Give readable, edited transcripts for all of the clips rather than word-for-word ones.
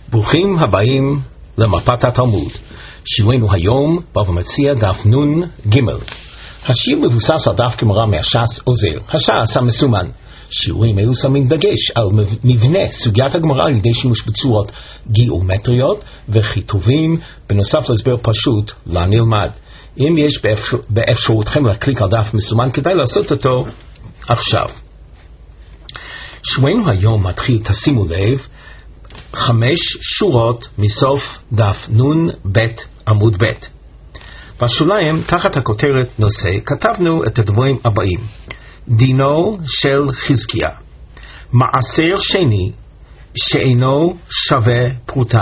ברוכים הבאים למפת התלמוד. שיעורנו היום בבא מציעא דף נון ג'. השיעור מבוסס על דף גמרא מהש"ס עוזר, הש"ס המסומן. שיעורים אלו שמים דגש על מבנה סוגיית הגמרא על ידי שימוש בצורות גיאומטריות וכיתובים, בנוסף להסבר פשוט לנלמד. אם יש באפשרותכם להקליק על דף מסומן, כדאי לעשות אותו עכשיו. שיעורנו היום מתחיל, תשימו לב, 5 שורות מסוף דף נון ב' עמוד ב'. בשוליים, תחת הכותרת נושא, כתבנו את הדברים הבאים: דינו של חזקיה, מעשר שני שאינו שווה פרוטה.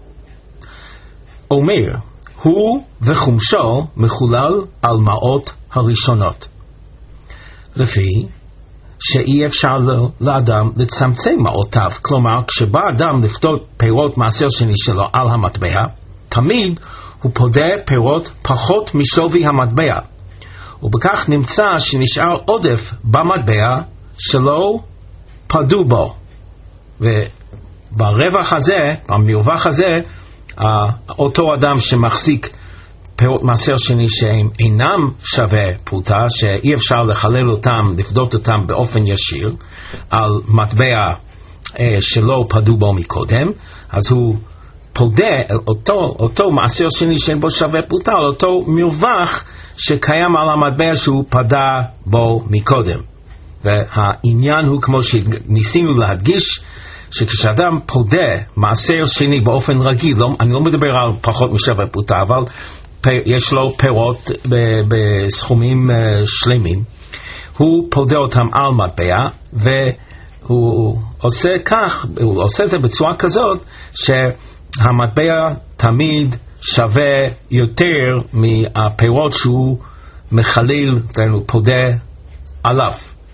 אומר, הוא וחומשו מחולל על מעות הראשונות. לפי שאי אפשר לאדם לצמצם מעותיו, כלומר כשבא אדם לפדות פירות מעשר שני שלו על המטבע, תמיד הוא פודה פירות פחות משווי המטבע, ובכך נמצא שנשאר עודף במטבע שלא פדו בו, וברווח הזה, במרווח הזה, אותו אדם שמחזיק פירות מעשר שני שהם אינם שווה פרוטה, שאי אפשר לחלל אותם, לפדות אותם באופן ישיר על מטבע שלא פדו בו מקודם, אז הוא פודה אותו מעשר שני שאין בו שווה פרוטה על אותו מרווח שקיים על המטבע שהוא פדה בו מקודם. והעניין הוא, כמו שניסינו להדגיש, שכשאדם פודה מעשר שני באופן רגיל, אני לא מדבר על פחות משווה פרוטה, אבל יש לו פירות בסכומים שלמים, הוא פודה אותם על מטבע, והוא עושה כך, הוא עושה את זה בצורה כזאת שהמטבע תמיד שווה יותר מהפירות שהוא מחליל, הוא פודה עליו.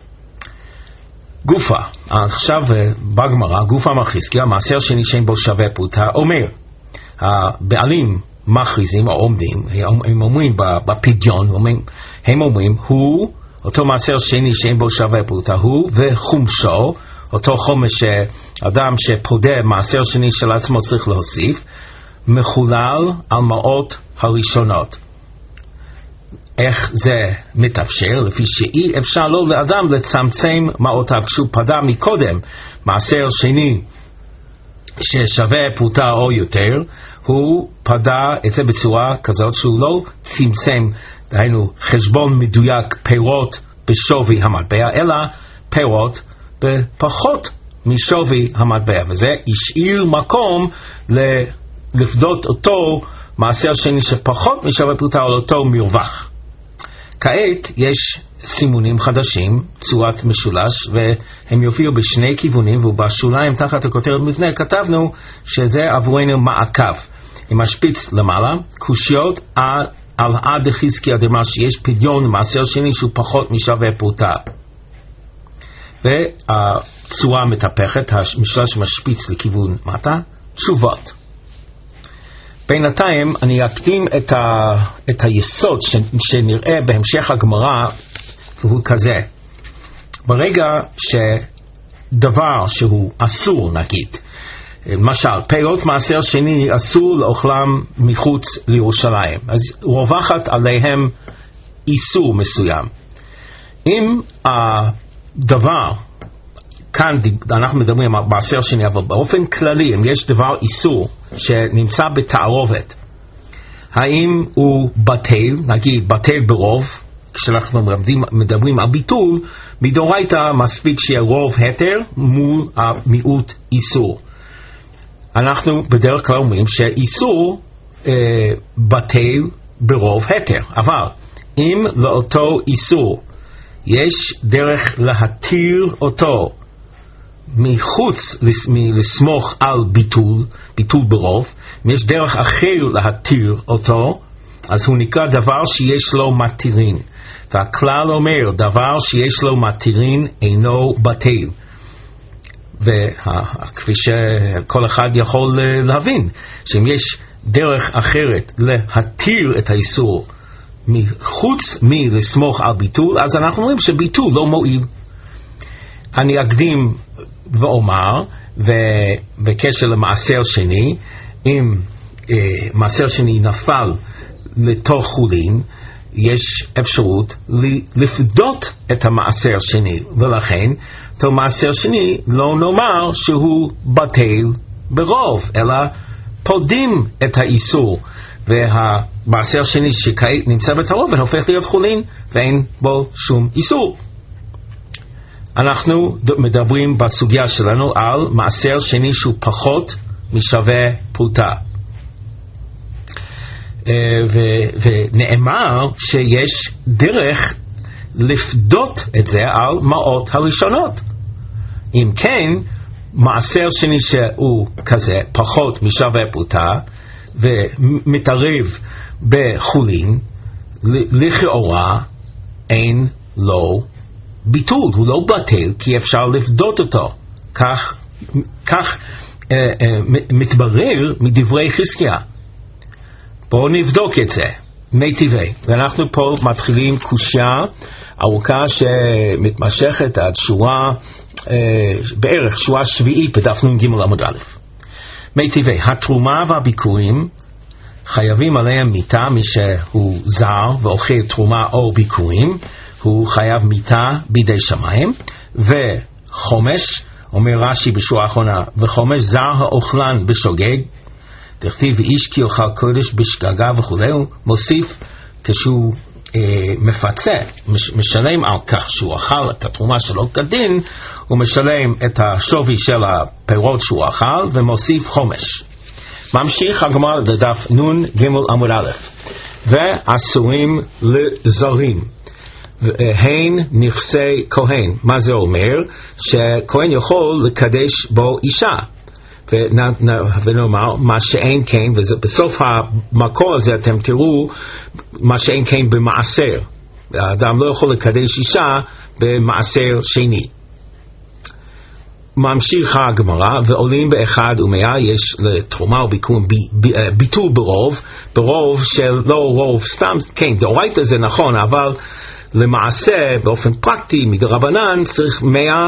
גופה, עכשיו בגמרא, גופה מחזקיה, מעשר שני שאין בו שווה פרוטה, אומר, הבעלים מכריזים או עומדים, הם אומרים בפדיון, הם אומרים, הוא, אותו מעשר שני שאין בו שווה פרוטה, הוא וחומשו, אותו חומש שאדם שפודה מעשר שני של עצמו צריך להוסיף, מחולל על מעות הראשונות. איך זה מתאפשר? לפי שאי אפשר לו לאדם לצמצם מעותיו. כשהוא פדה מקודם מעשר שני ששווה פרוטה או יותר, הוא פדה את זה בצורה כזאת שהוא לא צמצם, דהיינו חשבון מדויק פירות בשווי המטבע, אלא פירות בפחות משווי המטבע, וזה השאיר מקום לפדות אותו מעשר שני שפחות משווה פרוטה על אותו מרווח. כעת יש סימונים חדשים, צורת משולש, והם יופיעו בשני כיוונים, ובשוליים תחת הכותרת מבנה כתבנו שזה עבורנו מעקב עם השפיץ למעלה, קושיות על עד חזקיה דמר שיש פדיון מעשר שני שהוא פחות משווה פרוטה, והצורה מתהפכת, המשולש משפיץ לכיוון מטה. תשובות. בינתיים אני אקדים את היסוד שנראה בהמשך הגמרא, והוא כזה: ברגע שדבר שהוא אסור, נגיד למשל פירות מעשר שני אסור לאוכלם מחוץ לירושלים, אז רווחת עליהם איסור מסוים. אם הדבר, כאן אנחנו מדברים על מעשר שני, אבל באופן כללי אם יש דבר איסור שנמצא בתערובת, האם הוא בטל, נגיד בטל ברוב, כשאנחנו מדברים על ביטול, מדאורייתא מספיק שיהיה רוב התר מול המיעוט איסור. אנחנו בדרך כלל אומרים שאיסור בטל ברוב התר, אבל אם לאותו איסור יש דרך להתיר אותו מחוץ לסמוך על ביטול ברוב, אם יש דרך אחר להתיר אותו, אז הוא נקרא דבר שיש לו מתירין, והכלל אומר דבר שיש לו מתירין אינו בטל. וכפי שכל אחד יכול להבין, שאם יש דרך אחרת להתיר את האיסור מחוץ מלסמוך על ביטול, אז אנחנו אומרים שביטול לא מועיל. אני אקדים ואומר ובקשר למעשר שני, אם מעשר שני נפל לתוך חולין, יש אפשרות לפדות את המעשר שני, ולכן אותו מעשר שני לא נאמר שהוא בטל ברוב, אלא פודים את האיסור, והמעשר שני שכעת נמצא בתערובת הופך להיות חולין ואין בו שום איסור. אנחנו מדברים בסוגיה שלנו על מעשר שני שהוא פחות משווה פרוטה, ונאמר שיש דרך לפדות את זה על מעות הראשונות. אם כן, מעשר שני שהוא כזה פחות משווה פרוטה ומתערב בחולין, לכאורה אין לו ביטול, הוא לא בטל, כי אפשר לפדות אותו. כך מתברר מדברי חזקיה. בואו נבדוק את זה מיטיבי, ואנחנו פה מתחילים קושיה ארוכה שמתמשכת עד שורה, בערך שורה שביעית בדף נ"ג עמוד א'. מיטיבי, התרומה והביקורים חייבים עליהם מיתה. מי שהוא זר ואוכל תרומה או ביקורים הוא חייב מיתה בידי שמיים. וחומש, אומר רש"י בשורה האחרונה, וחומש זר האוכלן בשוגג, דכתיב איש כי אוכל קודש בשגגה וכו', הוא מוסיף כשהוא מפצה, משלם על כך שהוא אכל את התרומה שלו כדין, הוא משלם את השווי של הפירות שהוא אכל ומוסיף חומש. ממשיך הגמרא לדף נ"ג עמוד א', ואסורים לזרים הן נכסי כהן. מה זה אומר? שכהן יכול לקדש בו אישה, ונאמר מה שאין כן, ובסוף המקור הזה אתם תראו מה שאין כן במעשר. האדם לא יכול לקדש אישה במעשר שני. ממשיך הגמרא, ועולים באחד ומאה, יש לתרומה וביקום ביטול ברוב של לא רוב סתם, כן דאורייתא זה נכון, אבל למעשה באופן פרקטי מדרבנן צריך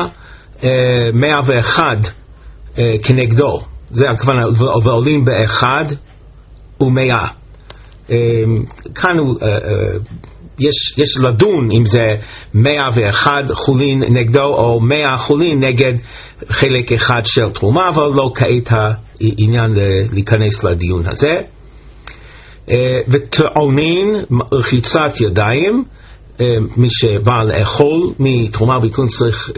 101 כנגדו, זה הכוונה, ועולים באחד ומאה. כאן יש לדון אם זה 101 חולין נגדו או 100 חולין נגד חלק אחד של תרומה, אבל לא כעת העניין להיכנס לדיון הזה. וטעונין רחיצת ידיים, מי שבא לאכול מתרומה וביקום צריך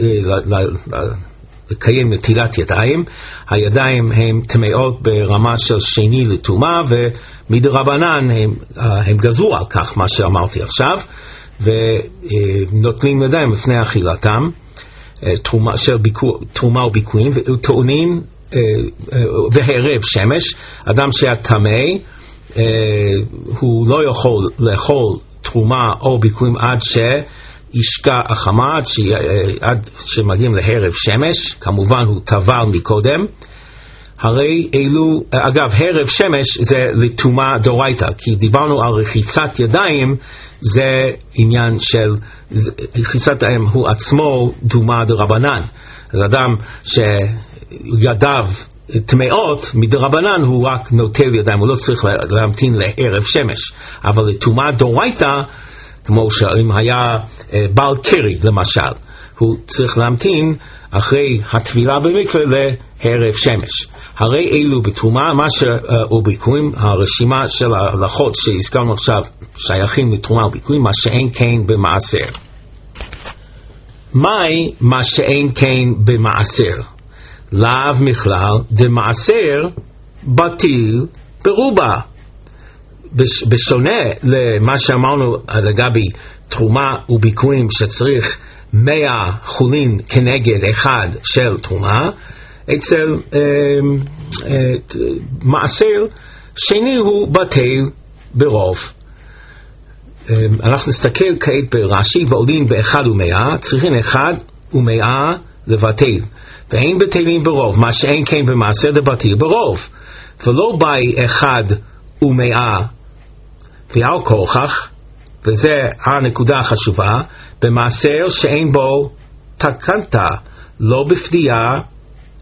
לקיים נטילת ידיים. הידיים הם טמאות ברמה של שני לטומאה, ומדרבנן הם גזרו על כך מה שאמרתי עכשיו, ונוטלים ידיים לפני אכילתם, תרומה וביקורים, וטעונים והערב שמש. אדם שהיה טמא הוא לא יכול לאכול תרומה או ביקורים עד ישקע החמה, עד שמגיעים להרב שמש. כמובן הוא טבל מקודם. הרי אלו, אגב, הרב שמש זה לטומאה דאורייתא, כי דיברנו על רחיצת ידיים, זה עניין של רחיצת ידיים הוא עצמו טומאה דרבנן. אז אדם שידיו טמאות מדרבנן הוא רק נוטל ידיים, הוא לא צריך להמתין לערב שמש. אבל לטומאה דאורייתא, כמו שאם היה בעל קרי למשל, הוא צריך להמתין אחרי הטבילה במקווה להרב שמש. הרי אלו בתרומה, מה שביקורים, הרשימה של ההלכות שהזכרנו עכשיו שייכים לתרומה וביקורים, מה שאין כן במעשר. מהי מה שאין כן במעשר? לאו מכלל דמעשר בטיל ברובה. בשונה למה שאמרנו לגבי תרומה וביקורים שצריך 100 חולין כנגד אחד של תרומה, אצל מעשר שני הוא בטל ברוב. אנחנו נסתכל כעת ברש"י, ועולים באחד ומאה, צריכים 1 ומאה לבטל, ואין בטלים ברוב, מה שאין כן במעשר דבטל ברוב, ולא באי 1 ומאה ועל כוכך, וזה הנקודה החשובה, במעשר שאין בו תקנתא, לא בפדיעה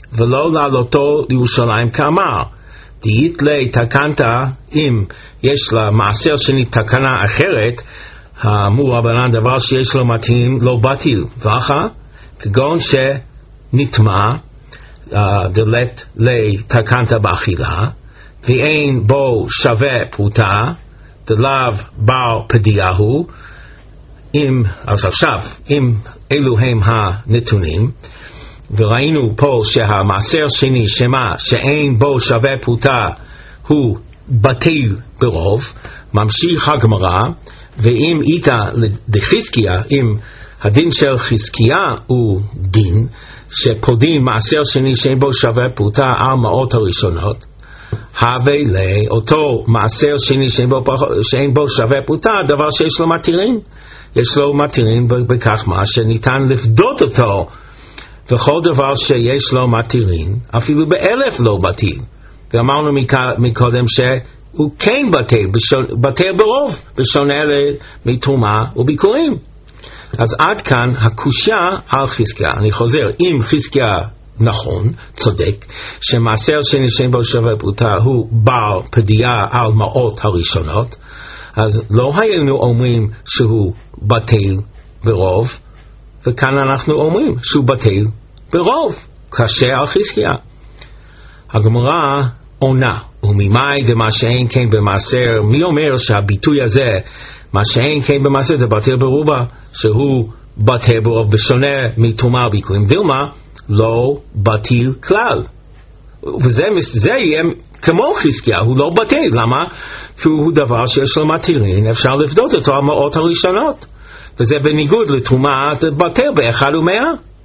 ולא לעלותו לירושלים כאמר. דאית לי תקנת, אם יש לה מעשר שני תקנה אחרת, האמור רבנן דבר שיש לו מתאים לא בטיל, ואחר כגון שנטמע דלת לי תקנת באכילה, ואין בו שווה פרוטה, דלאו בר פדיהו. אז עכשיו, אם אלו הם הנתונים, וראינו פה שהמעשר שני שמה שאין בו שווה פרוטה הוא בטל ברוב, ממשיך הגמרא, ואם איתה דחזקיה, אם הדין של חזקיה הוא דין שפודין מעשר שני שאין בו שווה פרוטה על מעות הראשונות, הווה לאותו מעשר שני שאין בו שווה פרוטה, דבר שיש לו מתירים, יש לו מתירים בכך מה שניתן לפדות אותו, וכל דבר שיש לו מתירים אפילו באלף לא בטיל. ואמרנו מקודם שהוא כן בטל ברוב, בשונה מתרומה וביקורים. אז עד כאן הקושיה על חזקיה. אני חוזר, אם חזקיה נכון, צודק, שמעשר שני שאין בו שווה פרוטה הוא בר פדיעה על מעות הראשונות, אז לא היינו אומרים שהוא בטל ברוב, וכאן אנחנו אומרים שהוא בטל ברוב, קשה על חזקיה. הגמרא עונה, וממאי דמה שאין כן במעשר, מי אומר שהביטוי הזה, מה שאין כן במעשר זה בטל ברובה, שהוא בטל ברוב בשונה מתרומה וביקורים, דילמה לא בטל כלל. וזה יהיה כמו חזקיה, הוא לא בטל. למה? שהוא דבר שיש לו מתירים, אפשר לפדות אותו על מעות הראשונות, וזה בניגוד לתרומה בטל באחד ומאה.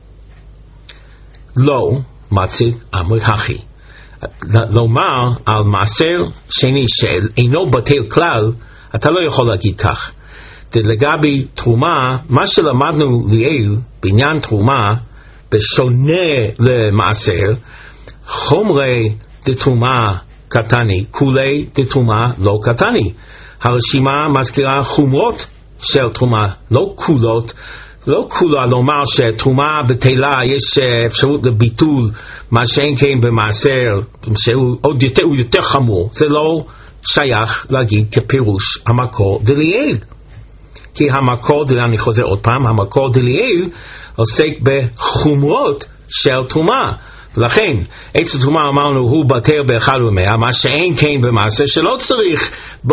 לא מצית אמרת הכי. לומר על מעשר שני שאינו בטל כלל, אתה לא יכול להגיד כך. לגבי תרומה, מה שלמדנו לעיל בעניין תרומה, בשונה למעשר, חומרי דתרומה קטני, כולי דתרומה לא קטני. הרשימה מזכירה חומרות של תרומה, לא כולות. לא כולה לומר שתרומה בטלה יש אפשרות לביטול, מה שאין כן במעשר, שהוא יותר חמור. זה לא שייך להגיד כפירוש המקור דליאל. כי המקור דליאל, אני חוזר עוד פעם, המקור דליאל עוסק בחומרות של תרומה. ולכן, עץ התרומה אמרנו הוא בטל באחד ומאה, מה שאין כן במעשר שלא צריך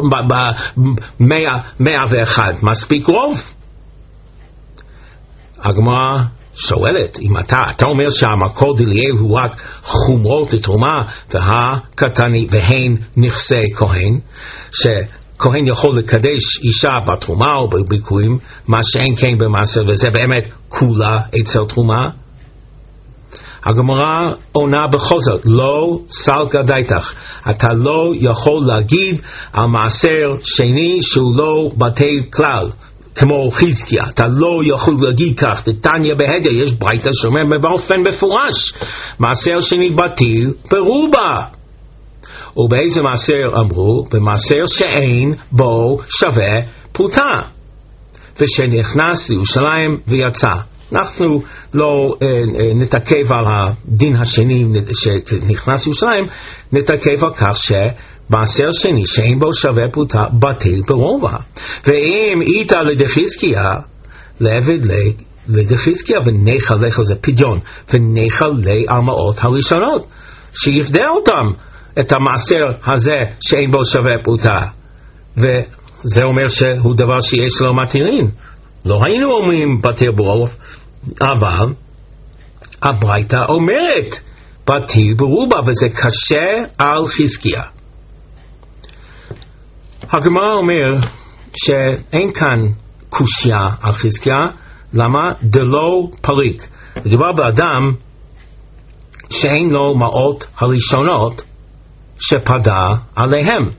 ב101, מספיק רוב. הגמרא שואלת, אם אתה אומר שהמקור דליאל הוא רק חומרות לתרומה, והן נכסי כהן, שכהן יכול לקדש אישה בתרומה או בביקורים, מה שאין כן במעשר, וזה באמת כולה אצל תרומה. הגמרא עונה בכל זאת, לא סלקא דייתך, אתה לא יכול להגיד על מעשר שני שהוא לא בטל כלל, כמו חזקיה, אתה לא יכול להגיד כך. דתניא בהדר, יש ברייתא שאומר באופן מפורש, מעשר שני בטל ברובה. ובאיזה מעשר אמרו? במעשר שאין בו שווה פרוטה, ושנכנס לירושלים ויצא. אנחנו לא נתעכב על הדין השני שנכנס לירושלים, נתעכב על כך מעשר שני שאין בו שווה פרוטה בטל ברובה. ואם איתה לדחזקיה, לעבד לדחזקיה, ונחל לחל זה פדיון, ונחל על מעות הראשונות, שיפדה אותם את המעשר הזה שאין בו שווה פרוטה. וזה אומר שהוא דבר שיש לו מתירים. לא היינו אומרים בטל ברוב, אבל הברייתא אומרת בטל ברובה, וזה קשה על חזקיה. הגמרא אומר שאין כאן קושיה על חזקיה. למה? דלא פריק. מדובר באדם שאין לו מעות הראשונות שפדה עליהם.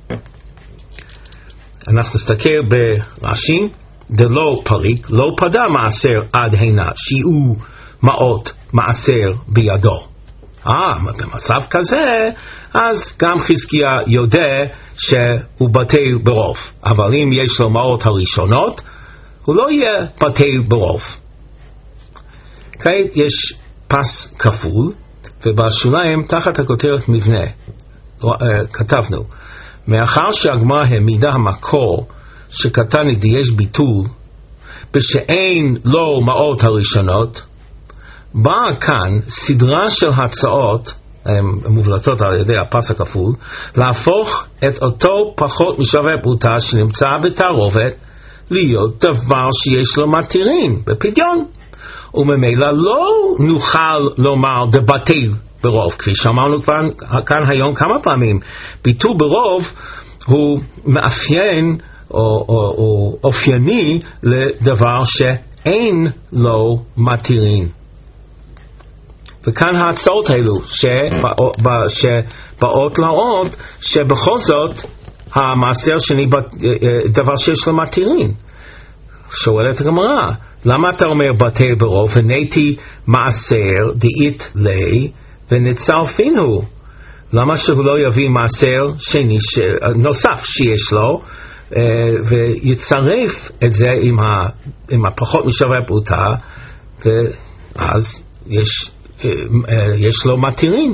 אנחנו נסתכל ברש"י, דלא פריק, לא פדה מעשר עד הנה, שיעור מעות מעשר בידו. במצב כזה, אז גם חזקיה יודע שהוא בטל ברוב. אבל אם יש לו מעות הראשונות, הוא לא יהיה בטל ברוב. כעת יש פס כפול, ובשוליים תחת הכותרת מבנה כתבנו, מאחר שהגמרא העמידה המקור שקטנית יש ביטול בשאין לו מעות הראשונות, באה כאן סדרה של הצעות מובלטות על ידי הפס הכפול להפוך את אותו פחות משווה פרוטה שנמצא בתערובת להיות דבר שיש לו מתירים בפדיון, וממילא לא נוכל לומר דבטל ברוב, כפי שאמרנו כאן היום כמה פעמים. ביטול ברוב הוא מאפיין או אופייני לדבר שאין לו מתירים. וכאן ההצעות האלו שבאות להראות שבכל זאת המעשר שני דבר שיש לו מתירים. שואלת הגמרא, למה אתה אומר בטל ברוב ונתי מעשר דאית לי ונצרפינו? למה שהוא לא יביא מעשר שני נוסף שיש לו ויצרף את זה עם הפחות משווה פרוטה, ואז יש לו מתירים?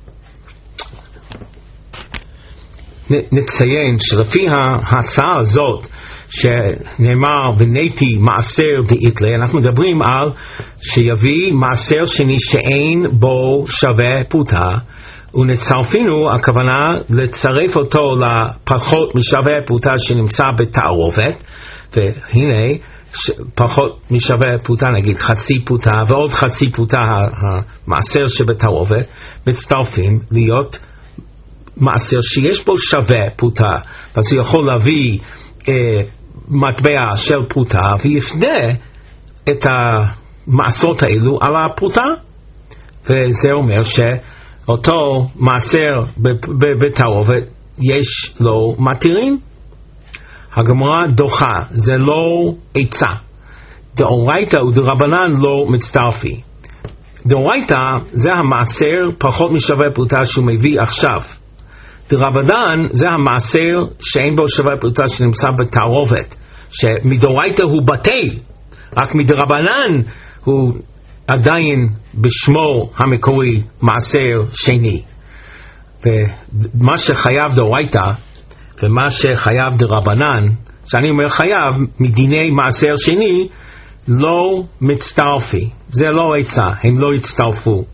נציין שלפי ההצעה הזאת שנאמר ונתי מעשר דאית לי, אנחנו מדברים על שיביא מעשר שני שאין בו שווה פרוטה, ונצרפינו, הכוונה לצרף אותו לפחות משווה פרוטה שנמצא בתערובת, והנה פחות משווה פרוטה, נגיד חצי פרוטה ועוד חצי פרוטה, המעשר שבתערובת מצטרפים להיות מעשר שיש בו שווה פרוטה, אז הוא יכול להביא מטבע של פרוטה ויפנה את המעשרות האלו על הפרוטה, וזה אומר שאותו מעשר בתערובת יש לו מתירים. הגמרא דוחה, זה לא עצה. דאורייתא ודרבנן לא מצטרפי. דאורייתא זה המעשר פחות משווה פרוטה שהוא מביא עכשיו. דרבנן זה המעשר שאין בו שווה פרוטה שנמצא בתערובת, שמדאורייתא הוא בטל, רק מדרבנן הוא עדיין בשמו המקורי מעשר שני. ומה שחייב דאורייתא ומה שחייב דרבנן, שאני אומר חייב מדיני מעשר שני, לא מצטרפי, זה לא עצה, הם לא הצטרפו.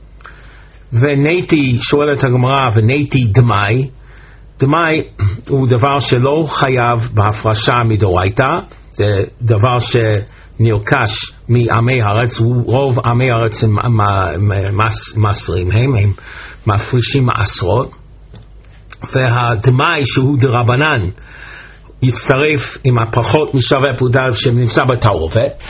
ונתי, שואלת הגמרא, ונתי דמאי, דמאי הוא דבר שלא חייב בהפרשה מדאורייתא, זה דבר שנרכש מעמי הארץ, רוב עמי הארץ הם מסרים, הם מפרישים מעשרות, והדמאי שהוא דרבנן יצטרף עם הפחות משווה פרוטה שנמצא בתערובת,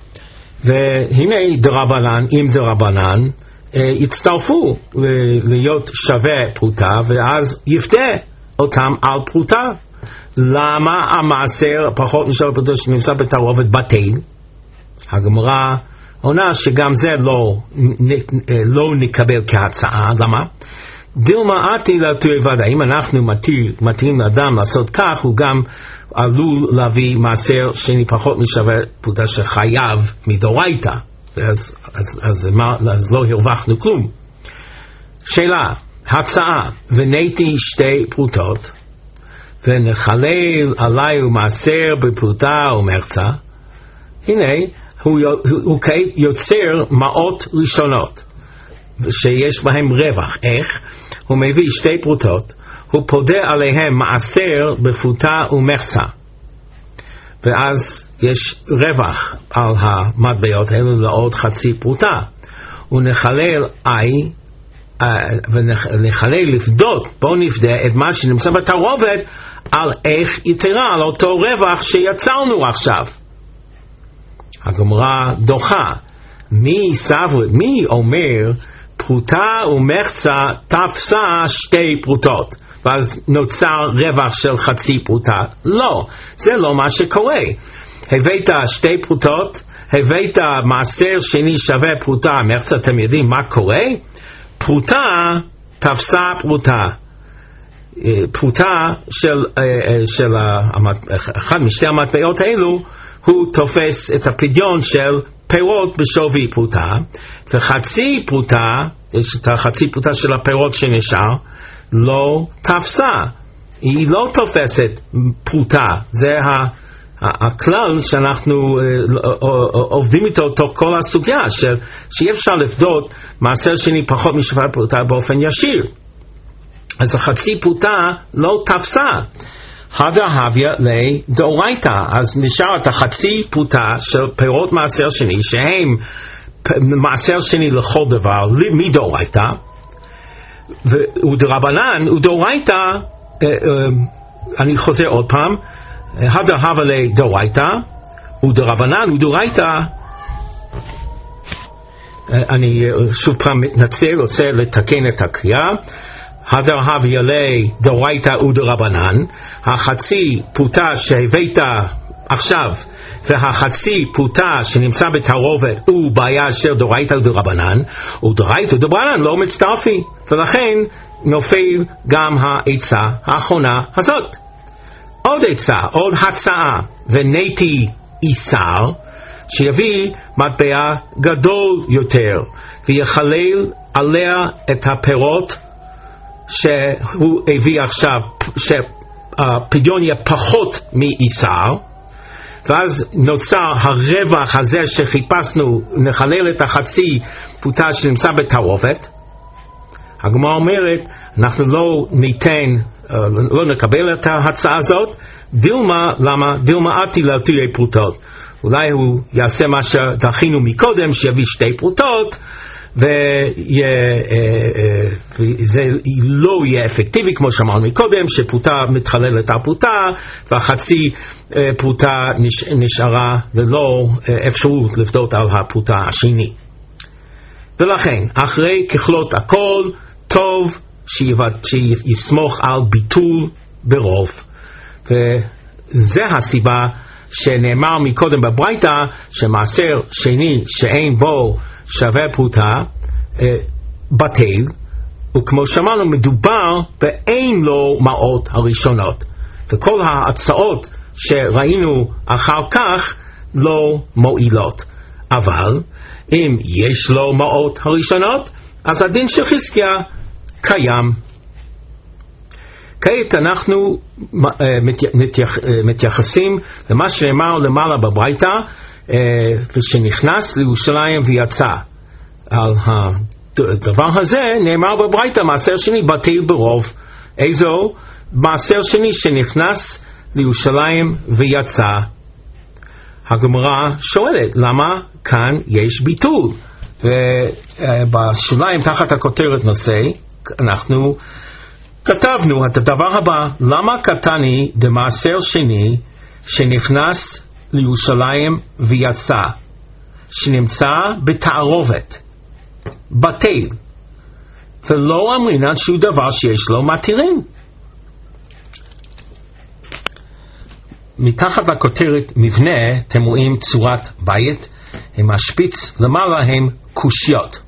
והנה דרבנן עם דרבנן יצטרפו להיות שווה פרוטה, ואז יפתה אותם על פרוטה. למה המעשר פחות משווה פרוטה שנמצא בתערובת בטל? הגמרא עונה שגם זה לא נקבל כהצעה. למה? דילמה עתי לתועבד, אם אנחנו מתירים לאדם לעשות כך, הוא גם עלול להביא מעשר שני פחות משווה פרוטה שחייב מדאורייתא, אז לא הרווחנו כלום. שאלה, הצעה, ונתי שתי פרוטות ונחלל עליי מעשר בפרוטה ומחצה, הנה הוא יוצר מעות ראשונות שיש בהם רווח. איך? הוא מביא שתי פרוטות, הוא פודה עליהם מעשר בפרוטה ומחצה, ואז יש רווח על המטבעות האלו לעוד חצי פרוטה. הוא נחלל ונחלל לפדות, בואו נפדה את מה שנמצא בתערובת על איך יתרה, על אותו רווח שיצרנו עכשיו. הגמרא דוחה, מי אומר פרוטה ומחצה תפסה שתי פרוטות ואז נוצר רווח של חצי פרוטה? לא, זה לא מה שקורה. הבאת שתי פרוטות, הבאת מעשר שני שווה פרוטה מחצה, אתם יודעים מה קורה? פרוטה תפסה פרוטה. פרוטה של אחד משתי המטבעות האלו הוא תופס את הפדיון של פירות בשווי פרוטה, וחצי פרוטה, יש את החצי פרוטה של הפירות שנשאר, לא תפסה. היא לא תופסת פרוטה. זה הכלל שאנחנו עובדים איתו תוך כל הסוגיה, שאי אפשר לפדות מעשר שני פחות משווה פרוטה באופן ישיר. אז החצי פרוטה לא תפסה. הדה הוויה לדאורייתא, אז נשאר את החצי פרוטה של פירות מעשר שני, שהם מעשר שני לכל דבר, מדאורייתא, ודרבנן, ודאורייתא, אני חוזר עוד פעם, הדה הווה לדאורייתא, ודרבנן, ודאורייתא, אני שוב פעם מתנצל, רוצה לתקן את הקריאה, הדר הוויה לדאורייתא ודרבנן, החצי פרוטה שהבאת עכשיו והחצי פרוטה שנמצא בתערובת הוא בעיה של דאורייתא ודרבנן, ודאורייתא ודרבנן לא מצטרפים, ולכן נופל גם העצה האחרונה הזאת. עוד עצה, עוד הצעה, ונתי איסר, שיביא מטבע גדול יותר ויחלל עליה את הפירות שהוא הביא עכשיו, שהפדיון יהיה פחות מאיסר, ואז נוצר הרווח הזה שחיפשנו, נחלל את החצי פרוטה שנמצא בתערובת. הגמרא אומרת, אנחנו לא ניתן, לא נקבל את ההצעה הזאת. דילמה, למה? דילמה עתי להתיר פרוטות. אולי הוא יעשה מה שדחינו מקודם, שיביא שתי פרוטות, וזה לא יהיה אפקטיבי כמו שאמרנו מקודם, שפרוטה מתחללת על פרוטה והחצי פרוטה נשארה ולא אפשרות לפדות על הפרוטה השני. ולכן אחרי ככלות הכל טוב שיסמוך על ביטול ברוב, וזה הסיבה שנאמר מקודם בברייתא שמעשר שני שאין בו שווה פרוטה בטל, וכמו שאמרנו מדובר באין לו מעות הראשונות, וכל ההצעות שראינו אחר כך לא מועילות. אבל אם יש לו מעות הראשונות, אז הדין של חזקיה קיים. כעת אנחנו מתייחסים למה שנאמר למעלה בברייתא, ושנכנס לירושלים ויצא. על הדבר הזה נאמר בברייתא מעשר שני בטל ברוב. איזו? מעשר שני שנכנס לירושלים ויצא. הגמרא שואלת למה כאן יש ביטול, ובשוליים תחת הכותרת נושא אנחנו כתבנו את הדבר הבא: למה קטני דמעשר שני שנכנס לירושלים ויצא, שנמצא בתערובת בטל, ולא אמרינן שהוא דבר שיש לו מתירים. מתחת לכותרת מבנה אתם רואים צורת בית עם השפיץ למעלה הם קושיות.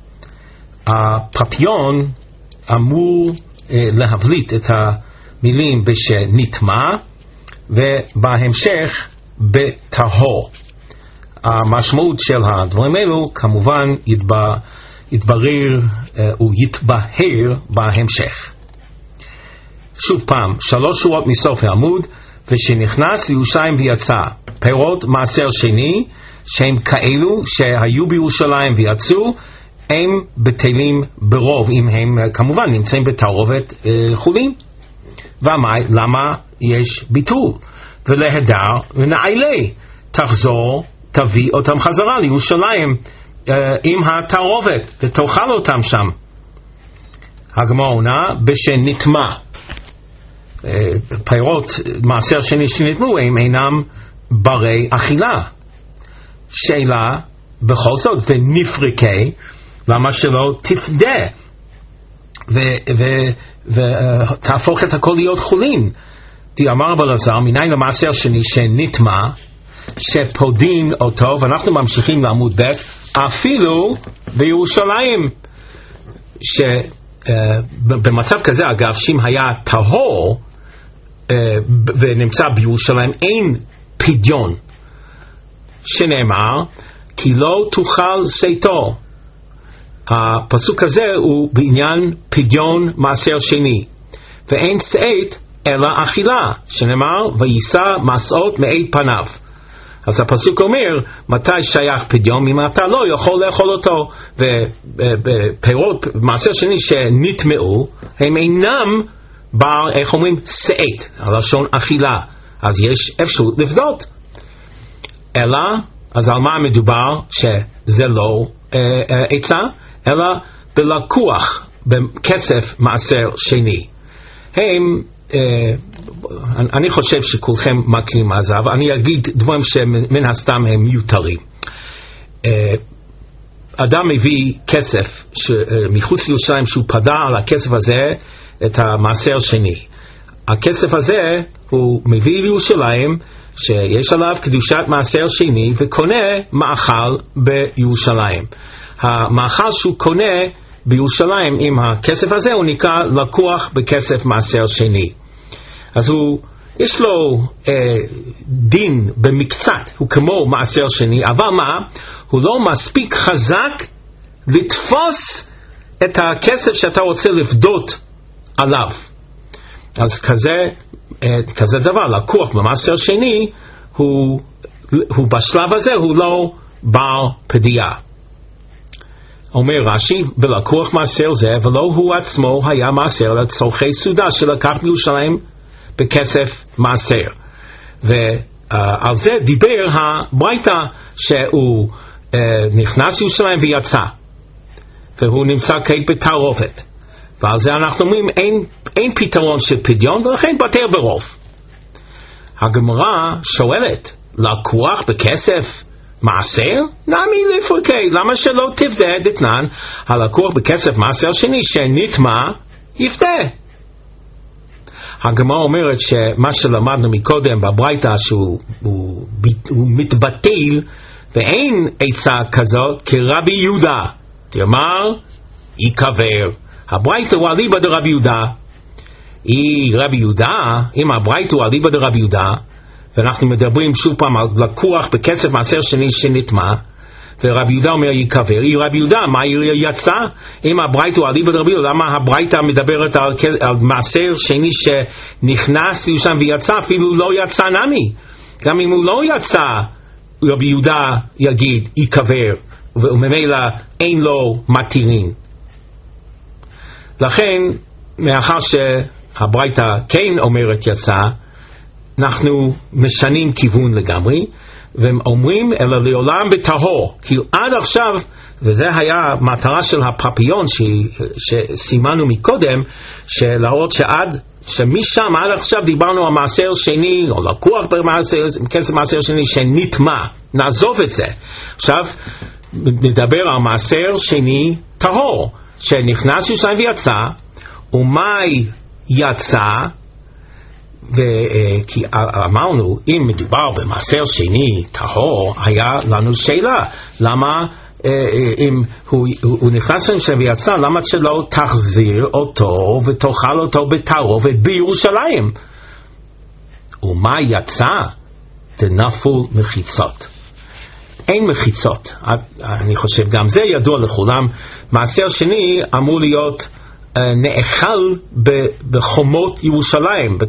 הפפיון אמור להבליט את המילים בשנטמע ובהמשך בטהור. המשמעות של הדברים האלו כמובן יתברר ויתבהר בהמשך. שוב פעם, 3 שורות מסוף העמוד: ושנכנס לירושלים ויצא, פירות מעשר שני שהם כאלו שהיו בירושלים ויצאו, הם בטלים ברוב, אם הם כמובן נמצאים בתערובת חולין. למה יש ביטול? ולהדר ונעילי, תחזור תביא אותם חזרה לירושלים עם התערובת ותאכל אותם שם. הגמרא עונה בשנטמע, פירות מעשר שני שנטמעו הם אינם ברי אכילה. שאלה בכל זאת, ונפרקי, למה שלא תפדה ותהפוך את הכל להיות חולין? אמר רבי אלעזר, מניין למעשר שני שנטמע שפודין אותו, ואנחנו ממשיכים לעמוד ב', אפילו בירושלים, שבמצב כזה אגב, שאם היה טהור ונמצא בירושלים אין פדיון, שנאמר כי לא תאכל שיתו. הפסוק הזה הוא בעניין פדיון מעשר שני, ואין שאת אלא אכילה, שנאמר ויישא מסעות מאי פניו. אז הפסוק אומר מתי שייך פדיון, אם אתה לא יכול לאכול אותו. ופירות מעשר שני שנטמעו הם אינם בעל, איך אומרים, שאת, הלשון אכילה, אז יש אפשרות לפדות. אלא, אז על מה מדובר? שזה לא עצה, אלא בלקוח בכסף מעשר שני. אני חושב שכולכם מכירים מה זה, אבל אני אגיד דברים שמן הסתם הם מיותרים. אדם מביא כסף מחוץ לירושלים שהוא פדה על הכסף הזה את המעשר שני. הכסף הזה הוא מביא לירושלים שיש עליו קדושת מעשר שני וקונה מאכל בירושלים. המאכל שהוא קונה בירושלים עם הכסף הזה הוא נקרא לקוח בכסף מעשר שני. אז יש לו דין במקצת, הוא כמו מעשר שני, אבל מה? הוא לא מספיק חזק לתפוס את הכסף שאתה רוצה לפדות עליו. אז כזה דבר, לקוח במעשר שני, הוא בשלב הזה הוא לא בעל פדיעה. אומר רש"י, ולקוח מעשר זה, ולא הוא עצמו היה מעשר לצורכי סעודה שלקח בירושלים בכסף מעשר. ועל זה דיבר הברייתא שהוא נכנס לירושלים ויצא, והוא נמצא כעת בתערובת, ועל זה אנחנו אומרים אין פתרון של פדיון, ולכן בטל ברוב. הגמרא שואלת, לקוח בכסף מעשר? נמי לפרקי, למה שלא תפדה דתנן הלקוח בכסף מעשר שני שנטמע יפדה? הגמרא אומרת שמה שלמדנו מקודם בברייתא שהוא מתבטל ואין עצה כזאת כרבי יהודה, תאמר ייקבר. הברייתא הוא אליבא דרבי יהודה. רבי יהודה, אם הברייתא הוא אליבא דרבי יהודה, ואנחנו מדברים שוב פעם על לקוח בכסף מעשר שני שנטמע, ורבי יהודה אומר ייקבר. רבי יהודה, מה יצא? אם הברייתא הוא אליבא דרבי יהודה, למה הברייתא מדברת על מעשר שני שנכנס לירושלים ויצא? אפילו לא יצא נמי. גם אם הוא לא יצא, רבי יהודה יגיד ייקבר, וממילא אין לו מתירין. לכן, מאחר שהברייתא כן אומרת יצא, אנחנו משנים כיוון לגמרי, ואומרים אלא לעולם בטהור. כי עד עכשיו, וזה היה מטרה של הפפיון שסימנו מקודם, שלהראות שמשם עד עכשיו דיברנו על מעשר שני, או לקוח בכסף מעשר שני שנטמע. נעזוב את זה. עכשיו נדבר על מעשר שני טהור, שנכנס לירושלים ויצא, ומאי יצא, כי אמרנו, אם מדובר במעשר שני טהור, היה לנו שאלה, למה אם הוא נכנס לירושלים ויצא, למה שלא תחזיר אותו ותאכל אותו בתערובת בירושלים? ומה יצא? דנפול מחיצות. אין מחיצות. אני חושב גם זה ידוע לכולם. מעשר שני אמור להיות נאכל בחומות ירושלים,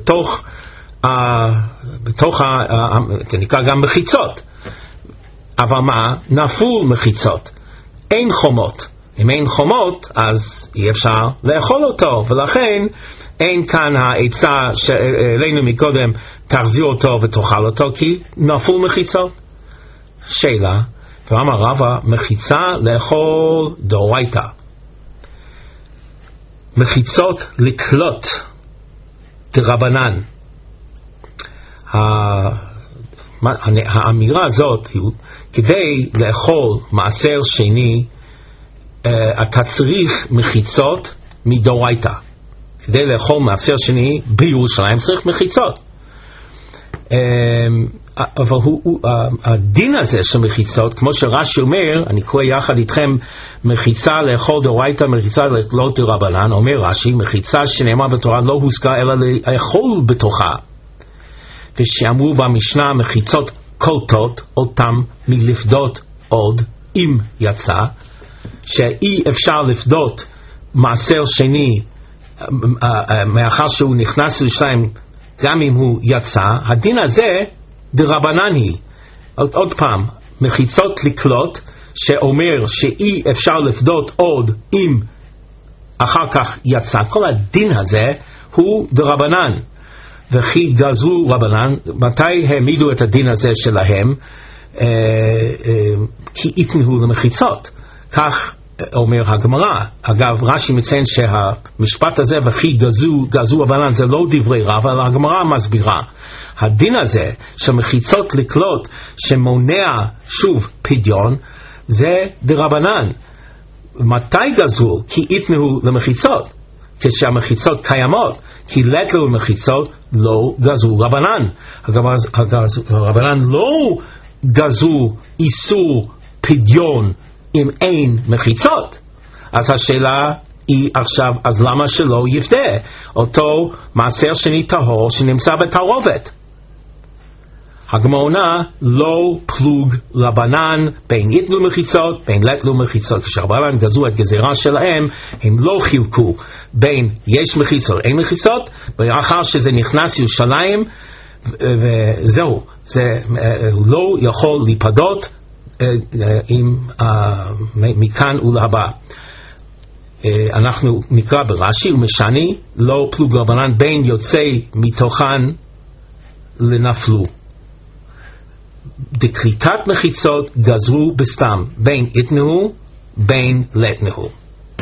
בתוך זה נקרא גם מחיצות. אבל מה? נפול מחיצות. אין חומות. אם אין חומות, אז אי אפשר לאכול אותו, ולכן אין כאן העצה שאלינו מקודם, תחזיר אותו ותאכל אותו, כי נפול מחיצות. שאלה, ואמר רבא, מחיצה לאכול דאורייתא. מחיצות לקלוט דרבנן. האמירה הזאת היא, כדי לאכול מעשר שני, אתה צריך מחיצות מדאורייתא. כדי לאכול מעשר שני בירושלים צריך מחיצות. אבל הדין הזה של מחיצות, כמו שרש"י אומר, אני קורא יחד איתכם, מחיצה לאכול דאורייתא, מחיצה לא דרבנן. אומר רש"י, מחיצה שנאמר בתורה לא הוזכר אלא לאכול בתוכה, ושאמרו במשנה מחיצות קולטות אותם מלפדות עוד אם יצא, שאי אפשר לפדות מעשר שני מאחר שהוא נכנס לירושלים גם אם הוא יצא. הדין הזה דרבנן היא. עוד פעם, מחיצות לקלוט שאומר שאי אפשר לפדות עוד אם אחר כך יצא, כל הדין הזה הוא דרבנן. וכי גזרו רבנן, מתי העמידו את הדין הזה שלהם? כי יתנו למחיצות, כך אומר הגמרא. אגב, רש"י מציין שהמשפט הזה וכי גזרו רבנן זה לא דברי רב, אבל הגמרא מסבירה. הדין הזה של מחיצות לקלוט שמונע שוב פדיון זה דרבנן. מתי גזרו? כי יתנו למחיצות, כשהמחיצות קיימות. כי לתלו למחיצות לא גזרו רבנן. הרבנן לא גזרו איסור פדיון אם אין מחיצות. אז השאלה היא עכשיו, אז למה שלא יפדה אותו מעשר שני טהור שנמצא בתערובת? הגמרא לא פלוג רבנן בין יתנו מחיצות בין לתלו מחיצות. כשהרבנן גזרו את גזירה שלהם הם לא חילקו בין יש מחיצות אין מחיצות, ואחר שזה נכנס ירושלים וזהו, הוא לא יכול להיפדות מכאן ולהבא. אנחנו נקרא ברש"י ומשני לא פלוג רבנן בין יוצא מתוכן לנפלו. דקליטת מחיצות גזרו בסתם בין יתנו בין לתנו.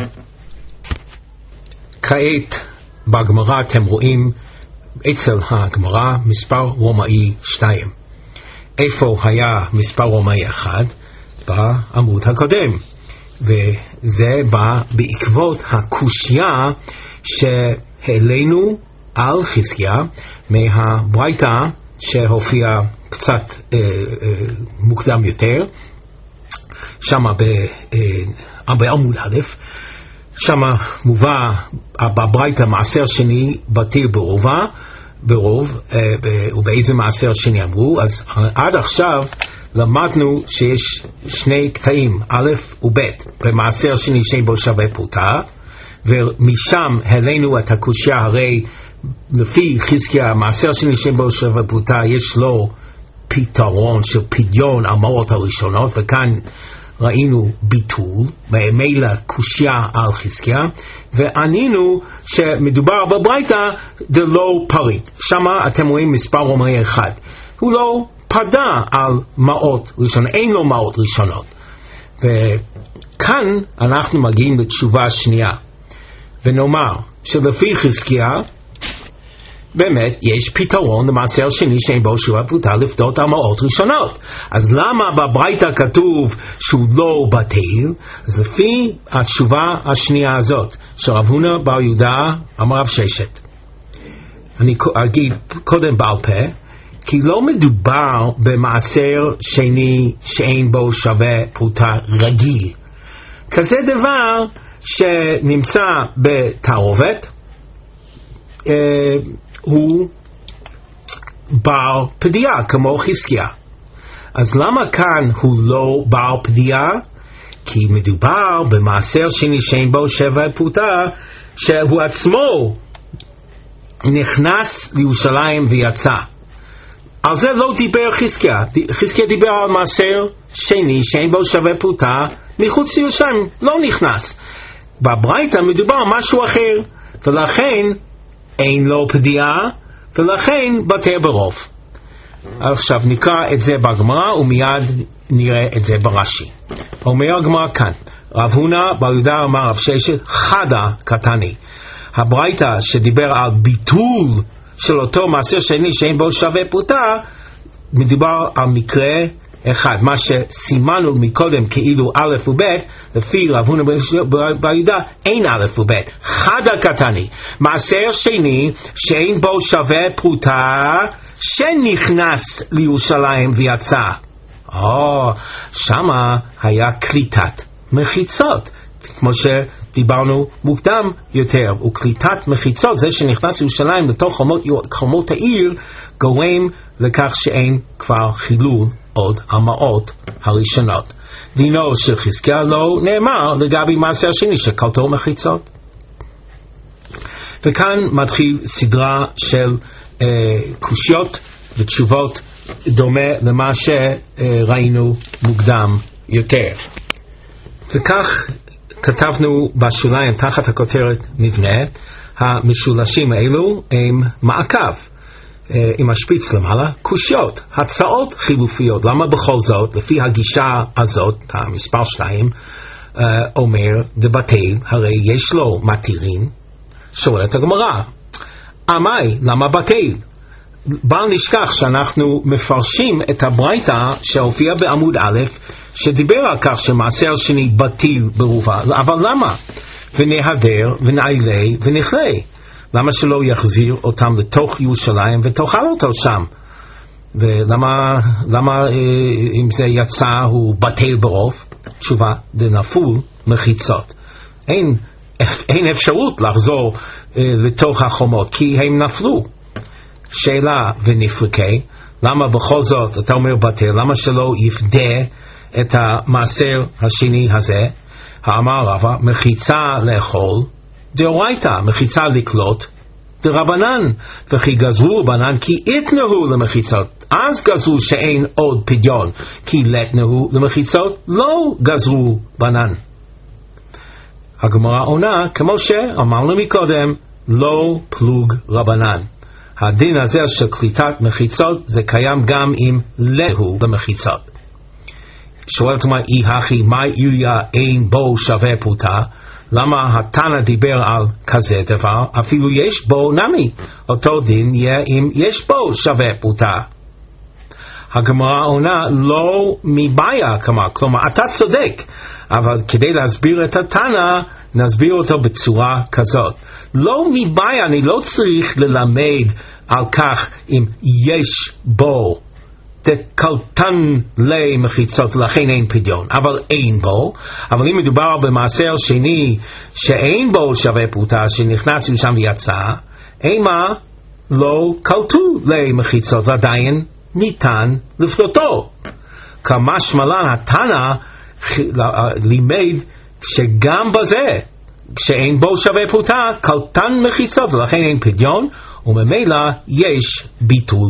כעת בגמרא אתם רואים אצל הגמרא מספר רומאי 2. איפה היה מספר רומאי 1? בעמוד הקודם, וזה בא בעקבות הקושיה שהעלינו על חזקיה מהברייתא שהופיע קצת מוקדם יותר, שמה בעמוד א', שמה מובא בברייתא מעשר שני בתיר ברוב, ובאיזה מעשר שני אמרו. אז עד עכשיו למדנו שיש שני קטעים א' וב' במעשר שני שאין בו שווה פרוטה, ומשם העלינו את הקושיה. הרי לפי חזקיה מעשר שני שאין בו שווה פרוטה יש לו פתרון של פדיון המעות הראשונות, וכאן ראינו ביטול, ממילא קושיה על חזקיה, וענינו שמדובר בברייתא דלא פריט. שמה אתם רואים מספר רומאי 1, הוא לא פדה על מעות ראשונות, אין לו מעות ראשונות. וכאן אנחנו מגיעים לתשובה שנייה, ונאמר שלפי חזקיה באמת יש פתרון למעשר שני שאין בו שווה פרוטה לפדות המעות ראשונות. אז למה בברייתא כתוב שהוא לא בטל? אז לפי התשובה השנייה הזאת של רב הונא בר יהודה אמר רב ששת, אני אגיד קודם בעל פה, כי לא מדובר במעשר שני שאין בו שווה פרוטה רגיל. כזה דבר שנמצא בתערובת הוא בר פדיעה כמו חזקיה. אז למה כאן הוא לא בר פדיעה? כי מדובר במעשר שני שאין בו שווה פרוטה שהוא עצמו נכנס לירושלים ויצא. על זה לא דיבר חזקיה. חזקיה דיבר על מעשר שני שאין בו שווה פרוטה מחוץ לירושלים, לא נכנס. בברייתא מדובר על משהו אחר, ולכן אין לו פדיעה, ולכן בטל ברוב. עכשיו נקרא את זה בגמרא ומיד נראה את זה ברש"י. אומר הגמרא כאן, רב הונא בר יהודה אמר רב ששת חדה קטני. הברייתא שדיבר על ביטול של אותו מעשר שני שאין בו שווה פרוטה, מדובר על מקרה אחד, מה שסימנו מקודם כאילו א' וב', לפי רב הונא בר יהודה אין א' וב', חדה קטני, מעשר שני שאין בו שווה פרוטה שנכנס לירושלים ויצא. שמה היה קליטת מחיצות, כמו שדיברנו מוקדם יותר, וקליטת מחיצות, זה שנכנס לירושלים לתוך חומות העיר, גורם לכך שאין כבר חילול עוד המעות הראשונות. דינו של חזקיה לא נאמר לגבי מעשר שני שקלתו מחיצות. וכאן מתחיל סדרה של קושיות ותשובות דומה למה שראינו מוקדם יותר. וכך כתבנו בשוליים תחת הכותרת מבנה. המשולשים האלו הם מעקב עם השפיץ למעלה, קושיות, הצעות חילופיות. למה בכל זאת, לפי הגישה הזאת, המספר 2, אומר דבטל, הרי יש לו מתירים. שואלת הגמרא, עמי, למה בטל? בל נשכח שאנחנו מפרשים את הברייתא שהופיע בעמוד א', שדיבר על כך שמעשר שני בטל ברובה. אבל למה? ונהדר ונעלה ונכלה. למה שלא יחזיר אותם לתוך ירושלים ותאכל אותו שם? ולמה אם זה יצא הוא בטל ברוב? תשובה, דנפול מחיצות. אין אפשרות לחזור לתוך החומות כי הם נפלו. שאלה ונפרקי, למה בכל זאת אתה אומר בטל? למה שלא יפדה את המעשר השני הזה? האמר רבא, מחיצה לאכול דאורייתא, מחיצה לקלוט דרבנן, וכי גזרו רבנן כי יתנהו למחיצות, אז גזרו שאין עוד פדיון, כי לתנהו למחיצות לא גזרו בנן. הגמרא עונה, כמו שאמרנו מקודם, לא פלוג רבנן. הדין הזה של קליטת מחיצות זה קיים גם אם לתנהו למחיצות. שואלת מה אי הכי, מה עיריה אין בו שווה פרוטה? למה התנא דיבר על כזה דבר? אפילו יש בו נמי, אותו דין יהיה אם יש בו שווה פרוטה. הגמרא עונה לא מבעיה, כלומר אתה צודק, אבל כדי להסביר את התנא נסביר אותו בצורה כזאת. לא מבעיה, אני לא צריך ללמד על כך אם יש בו קלטן למחיצות לכן אין פדיון, אבל אין בו. אבל אם מדובר במעשר שני שאין בו שווה פרוטה, שנכנס לשם ויצא, אימה לא קלטו למחיצות ועדיין ניתן לפדותו. כמשמע לן התנא לימד שגם בזה כשאין בו שווה פרוטה קלטן מחיצות ולכן אין פדיון, וממילא יש ביטול.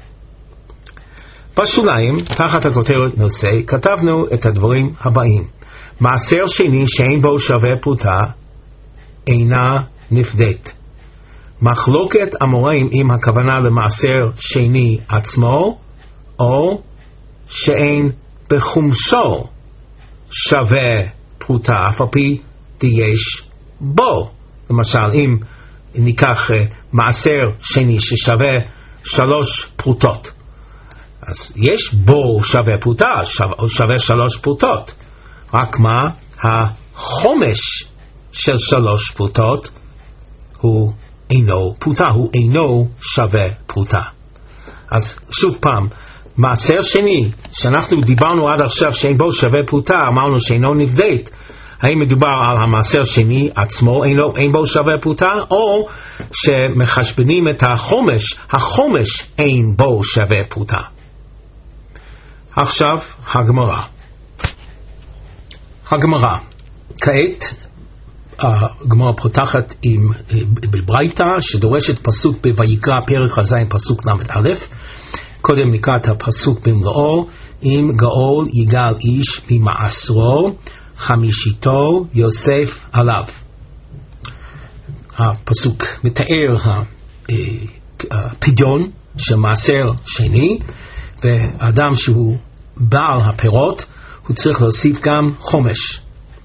בשוליים, תחת הכותרת נושא, כתבנו את הדברים הבאים. מעשר שני שאין בו שווה פרוטה אינה נפדית. מחלוקת אמוראים אם הכוונה למעשר שני עצמו, או שאין בחומשו שווה פרוטה, אף על פי יש בו. למשל, אם ניקח מעשר שני ששווה 3 פרוטות, אז יש בו שווה פרוטה, שווה 3 פרוטות. רק מה? החומש של 3 פרוטות הוא אינו פרוטה, הוא אינו שווה פרוטה. אז שוב פעם, מעשר שני שאנחנו דיברנו עד עכשיו שאין בו שווה פרוטה, אמרנו שאינו נפדית. האם מדובר על המעשר שני עצמו אין בו שווה פרוטה, או שמחשבנים את החומש אין בו שווה פרוטה? עכשיו הגמרא כעת הגמרא פותחת עם בברייתא שדורשת פסוק בויקרא פרק חז פסוק ל"א. קודם נקרא את הפסוק במלואו. אם גאול יגאל איש ממעשרו חמישיתו יוסף עליו. הפסוק מתאר הפדיון של מעשר שני, ואדם שהוא בעל הפירות הוא צריך להוסיף גם חומש.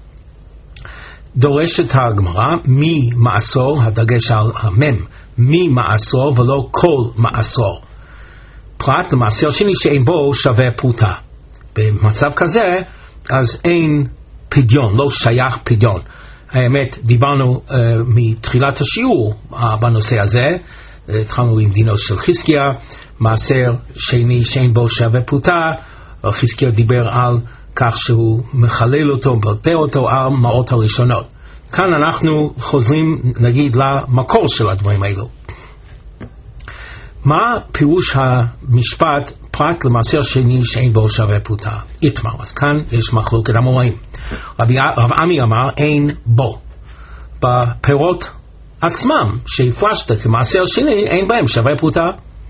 דורשת הגמרא מי מעשור, הדגש על המם, מי מעשור ולא כל מעשור, פרט למעשר שני שאין בו שווה פרוטה. במצב כזה אז אין פדיון, לא שייך פדיון. האמת, דיברנו מתחילת השיעור בנושא הזה, התחלנו עם דינו של חזקיה, מעשר שני שאין בו שווה פרוטה. חזקיה דיבר על כך שהוא מחלל אותו, מבטא אותו על מעות הראשונות. כאן אנחנו חוזרים נגיד למקור של הדברים האלו. מה פירוש המשפט פרט למעשר שני שאין בו שווה פרוטה? איתמר. אז כאן יש מחלוקת המוראים. רב עמי אמר אין בו. בפירות עצמם שהפרשת כמעשר שני אין בהם שווה פרוטה.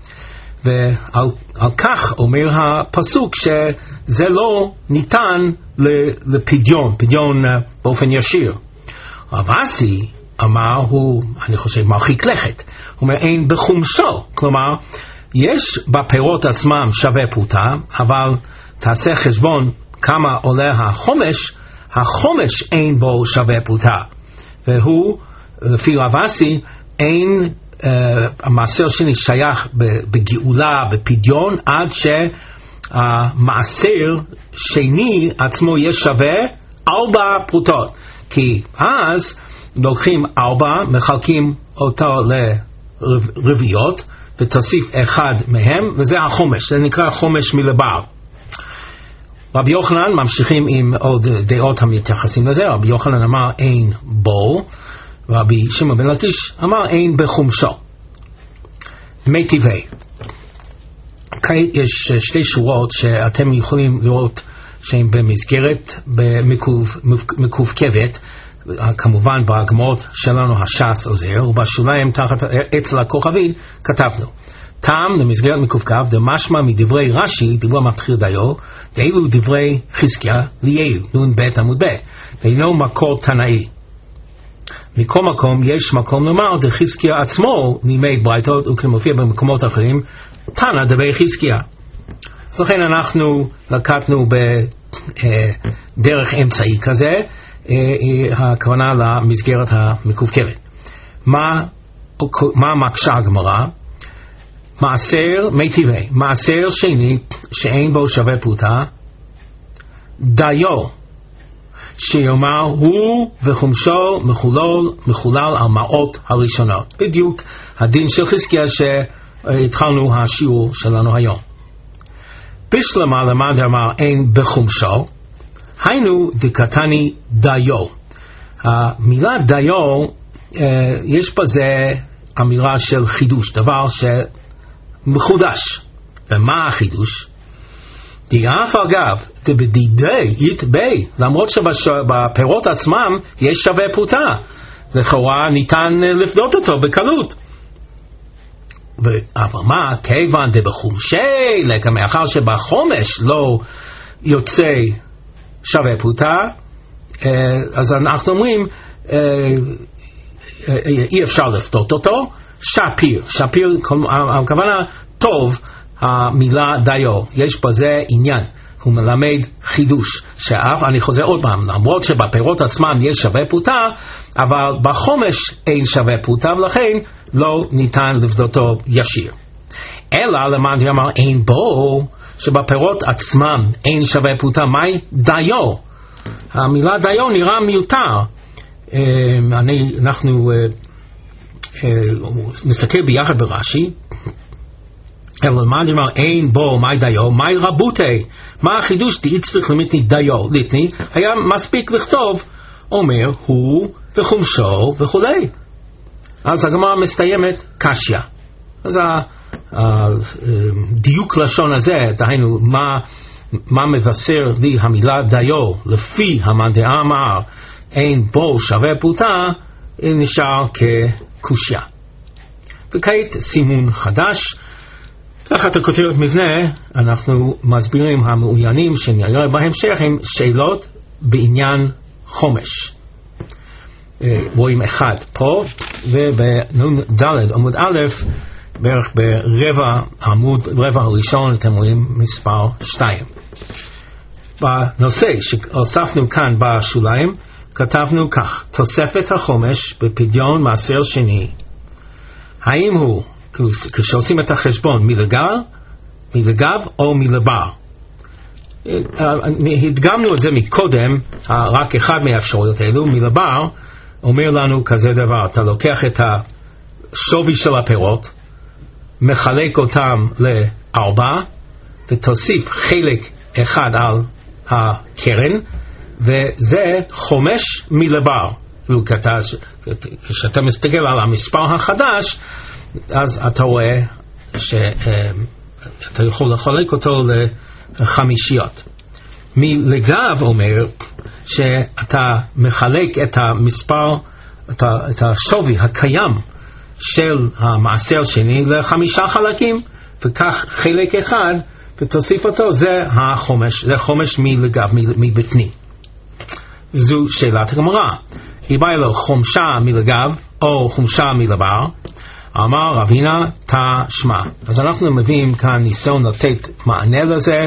ועל כך אומר הפסוק שזה לא ניתן לפדיון, פדיון באופן ישיר. רב אסי אמר, אני חושב מרחיק לכת, הוא אומר אין בחומשו, כלומר יש בפירות עצמם שווה פרוטה, אבל תעשה חשבון כמה עולה החומש אין בו שווה פרוטה, והוא לפי רב אסי אין המעשר שני שייך בגאולה, בפדיון, עד שהמעשר שני עצמו יש שווה 4 פרוטות, כי אז לוקחים 4, מחלקים אותו לרביעיות ותוסיף 1 מהם, וזה החומש, זה נקרא חומש מלבר. רבי יוחנן, ממשיכים עם עוד דעות המתייחסים לזה. רבי יוחנן אמר אין בו, רבי שמעון בן לקיש אמר אין בחומשו. מי טבעי, יש 2 שורות שאתם יכולים לראות שהן במסגרת מקווקבת, כמובן בהגמות שלנו הש"ס עוזר, ובשוליים תחת אצל הכוכבית כתבנו טעם למסגרת מקווקב דמשמע מדברי רש"י דיבור מתחיל דיו ואילו דברי חזקיה ליעיל נ"ב עמוד ב' ואינו מקור תנאי. מכל מקום יש מקום לומר דחזקיה עצמו לימד ברייתות וכמופיע במקומות אחרים תנא דבי חזקיה. אז לכן אנחנו לקטנו בדרך אמצעי כזה, הכוונה למסגרת המקווקבת. מה מקשה הגמרא? מעשר מיטיבי, מעשר שני שאין בו שווה פרוטה, דיו שיאמר הוא וחומשו מחולל על מעות הראשונות. בדיוק הדין של חזקיה שהתחלנו השיעור שלנו היום. בשלמה למד אמר אין בחומשו, היינו דקתני דיו. המילה דיו יש בזה אמירה של חידוש, דבר שמחודש. ומה החידוש? דאף אגב דבדידי יתבי, למרות שבפירות עצמם יש שווה פרוטה, לכאורה ניתן לפדות אותו בקלות. אבל מה? כיוון דבחומשי לקה, מאחר שבחומש לא יוצא שווה פרוטה, אז אנחנו אומרים אי אפשר לפדות אותו. שפיר, הכוונה טוב המילה דיו, יש בזה עניין, הוא מלמד חידוש, שאף, אני חוזר עוד פעם, למרות שבפירות עצמם יש שווה פרוטה, אבל בחומש אין שווה פרוטה, ולכן לא ניתן לפדותו ישיר. אלא למען אמר אין בו, שבפירות עצמם אין שווה פרוטה, מהי דיו? המילה דיו נראה מיותר. אנחנו נסתכל ביחד ברש"י, אלא למען אמר אין בו מהי דיו, מהי רבותי, מה החידוש דאיצטריך למיתני דיו ליתני, היה מספיק לכתוב אומר הוא וחומשו וכולי. אז הגמרא מסתיימת קשיא. אז הדיוק לשון הזה, דהיינו מה מבשר לי המילה דיו לפי המאן דאמר אין בו שווה פרוטה, נשאר כקושיא. וכעת סימון חדש. תחת הכותרת מבנה אנחנו מסבירים המעוניינים שנראה בהמשך עם שאלות בעניין חומש. רואים 1 פה, ובנ"ד עמוד א' בערך ברבע עמוד, רבע הראשון אתם רואים מספר 2. בנושא שהוספנו כאן בשוליים כתבנו כך: תוספת החומש בפדיון מעשר שני, האם הוא כשעושים את החשבון מלגב או מלבר? הדגמנו את זה מקודם, רק אחד מהאפשרויות האלו. מלבר אומר לנו כזה דבר: אתה לוקח את השווי של הפירות, מחלק אותם ל4 ותוסיף חלק אחד על הקרן, וזה חומש מלבר. כשאתה מסתכל על המספר החדש, אז אתה רואה שאתה יכול לחלק אותו לחמישיות. מלגב אומר שאתה מחלק את המספר, את השווי הקיים של המעשר שני ל5 חלקים, וכך חלק אחד ותוסיף אותו, זה החומש, זה חומש מלגב, מבפנים. זו שאלת הגמרא. היא באה לו חומשה מלגב או חומשה מלבר, אמר רבינה תשמע. אז אנחנו מביאים כאן ניסיון לתת מענה לזה,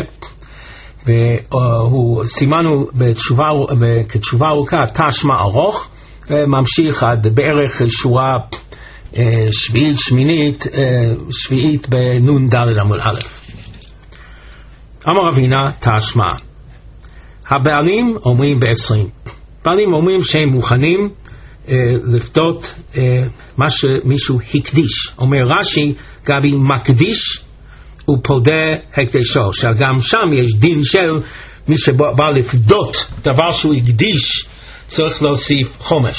והוא סימנו כתשובה ארוכה תשמע ארוך, ממשיך עד בערך שורה שביעית בנון ד' עמוד א'. אמר רבינה תשמע, הבעלים אומרים ב20, בעלים אומרים שהם מוכנים לפדות מה שמישהו הקדיש. אומר רש"י, גבי מקדיש ופודה הקדשו, שגם שם יש דין של מי שבא לפדות דבר שהוא הקדיש, צריך להוסיף חומש.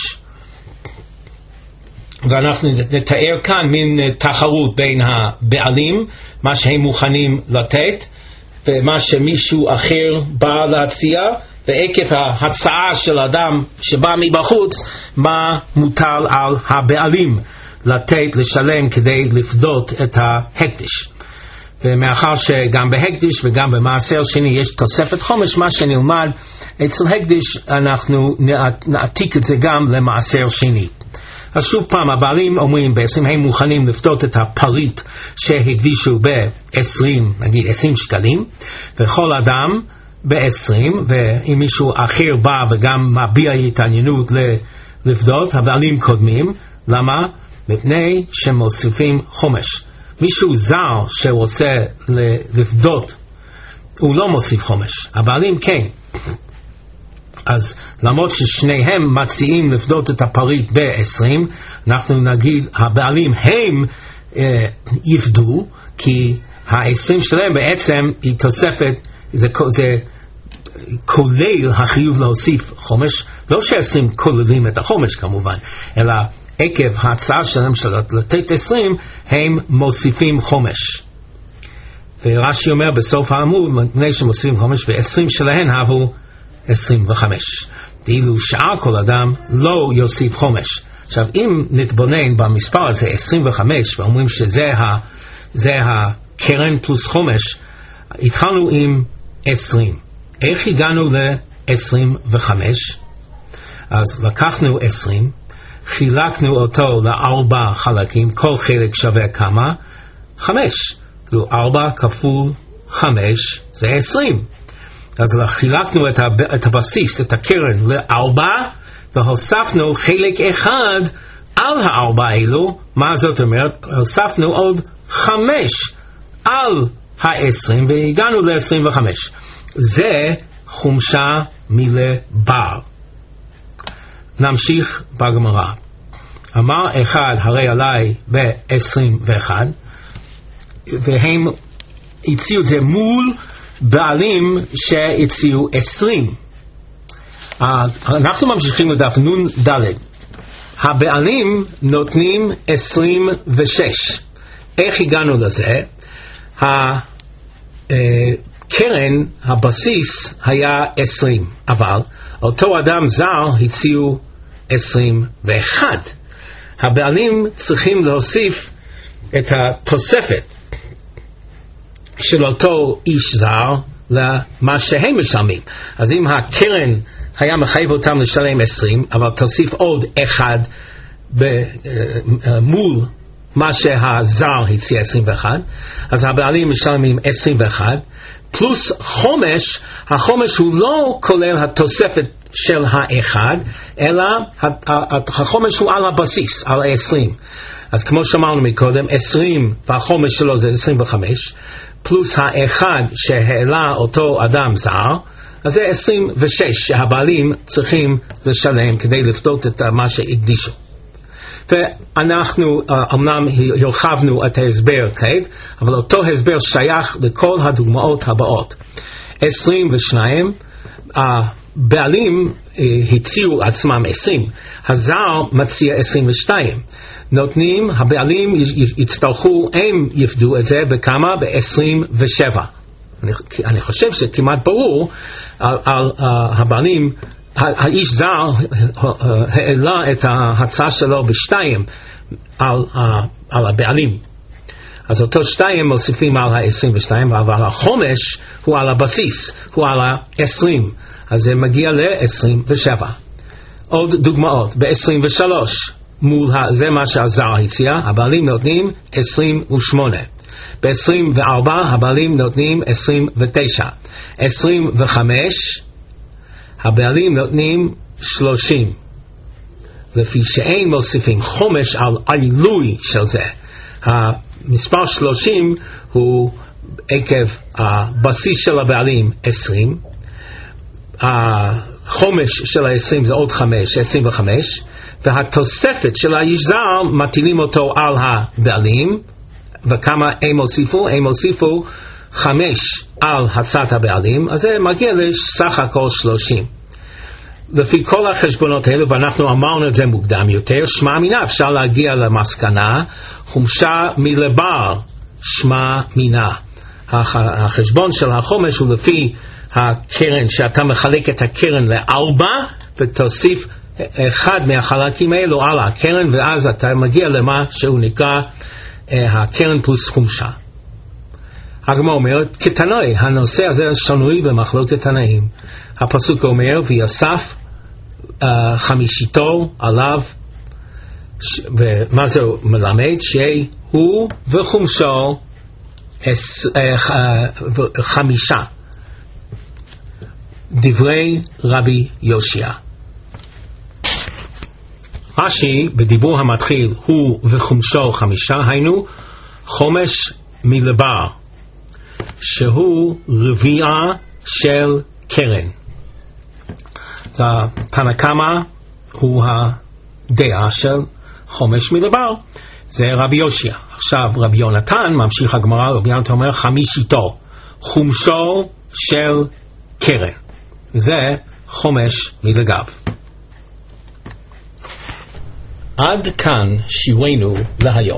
ואנחנו נתאר כאן מין תחרות בין הבעלים, מה שהם מוכנים לתת ומה שמישהו אחר בא להציע, ועקב ההצעה של אדם שבא מבחוץ, מה מוטל על הבעלים לתת, לשלם כדי לפדות את ההקדש. ומאחר שגם בהקדש וגם במעשר שני יש תוספת חומש, מה שנלמד אצל הקדש אנחנו נעתיק את זה גם למעשר שני. אז שוב פעם, הבעלים אומרים בעצם הם מוכנים לפדות את הפריט שהקדישו ב-20, נגיד 20 שקלים, וכל אדם ב-20, ואם מישהו אחר בא וגם מביע התעניינות לפדות, הבעלים קודמים. למה? מפני שמוסיפים חומש. מישהו זר שרוצה לפדות, הוא לא מוסיף חומש, הבעלים כן. אז למרות ששניהם מציעים לפדות את הפריט ב-20, אנחנו נגיד הבעלים הם יפדו, כי ה-20 שלהם בעצם היא תוספת, זה כולל החיוב להוסיף חומש, לא ש-20 כוללים את החומש כמובן, אלא עקב ההצעה שלהם של לתת 20 הם מוסיפים חומש. ורש"י אומר בסוף העמוד, מפני שמוסיפים חומש, ו-20 שלהם הבו 25. ואילו שאר כל אדם לא יוסיף חומש. עכשיו אם נתבונן במספר הזה 25 ואומרים שזה הקרן פלוס חומש, התחלנו עם 20. איך הגענו ל-25? אז לקחנו 20, חילקנו אותו ל4 חלקים, כל חלק שווה כמה? 5. 4 כפול 5 זה 20. אז חילקנו את הבסיס, את הקרן, ל4, והוספנו חלק אחד על 4 האלו. מה זאת אומרת? הוספנו עוד 5 על 20 והגענו ל-25. זה חומשה מלבר. נמשיך בגמרא. אמר אחד הרי עלי ב-21, והם הציעו את זה מול בעלים שהציעו 20. אנחנו ממשיכים לדף נון ד'. הבעלים נותנים 26. איך הגענו לזה? הקרן, הבסיס היה 20, אבל אותו אדם זר הציעו 21. הבעלים צריכים להוסיף את התוספת של אותו איש זר למה שהם משלמים. אז אם הקרן היה מחייב אותם לשלם 20, אבל תוסיף עוד אחד מול מה שהזר הציע 21, אז הבעלים משלמים 21 פלוס חומש. החומש הוא לא כולל התוספת של האחד, אלא החומש הוא על הבסיס, על 20. אז כמו שאמרנו מקודם, 20 והחומש שלו זה 25 פלוס האחד שהעלה אותו אדם זר, אז זה 26 שהבעלים צריכים לשלם כדי לפדות את מה שהקדישו. ואנחנו אמנם הרחבנו את ההסבר כעת, אבל אותו הסבר שייך לכל הדוגמאות הבאות. 22 הבעלים הציעו עצמם 20, הזר מציע 22. נותנים, הבעלים יצטרכו, הם יפדו את זה בכמה? ב-27. אני חושב שכמעט ברור על הבעלים, האיש זר העלה את ההצעה שלו בשתיים על הבעלים. אז אותו 2 מוסיפים על ה-22, אבל החומש הוא על הבסיס, הוא על ה-20, אז זה מגיע ל-27. עוד דוגמאות, ב-23, זה מה שהזר הציע, הבעלים נותנים 28. ב-24 הבעלים נותנים 29. 25 הבעלים נותנים 30. לפי שאין מוסיפים חומש על עילוי של זה. המספר 30 הוא עקב הבסיס של הבעלים 20, החומש של ה-20 זה עוד 5, 25, והתוספת של האיש זר מטילים אותו על הבעלים, וכמה הם הוסיפו? הם הוסיפו 5 על הצעת הבעלים, אז זה מגיע לסך הכל 30. לפי כל החשבונות האלה, ואנחנו אמרנו את זה מוקדם יותר, שמע מינה, אפשר להגיע למסקנה, חומשה מלבר, שמע מינה. החשבון של החומש הוא לפי הקרן, שאתה מחלק את הקרן ל4, ותוסיף אחד מהחלקים האלו על הקרן, ואז אתה מגיע למה שהוא נקרא הקרן פלוס חומשה. הגמרא אומרת, כתנאי, הנושא הזה שנוי במחלוקת תנאים. הפסוק אומר, ויוסף חמישיתו עליו, ומה זה מלמד? שהוא וחומשו 5. דברי רבי יושיע. רש"י בדיבור המתחיל הוא וחומשו 5, היינו חומש מלבר, שהוא רביעה של קרן. תנא קמא הוא הדעה של חומש מלבר, זה רבי יושיע. עכשיו רבי יונתן ממשיך הגמרא, רבי יונתן אומר חמישיתו, חומשו של קרן, זה חומש מלגב. עד כאן שיעורנו להיום.